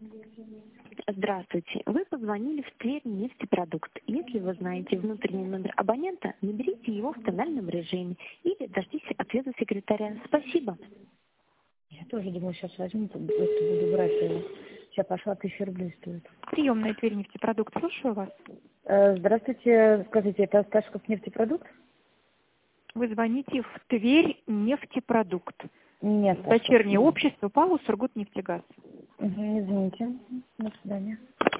Здравствуйте. Вы позвонили в Тверь нефтепродукт. Если вы знаете внутренний номер абонента, наберите его в тональном режиме или дождитесь ответа секретаря. Спасибо. Я тоже думаю, сейчас возьму, просто буду брать его. Сейчас пошла, 1000 рублей стоит. Приемная Тверь нефтепродукт. Слушаю вас. Здравствуйте, скажите, это Осташков нефтепродукт? Вы звоните в Тверь нефтепродукт. Нет. Дочернее общество ПАО «Сургутнефтегаз». Извините. До свидания.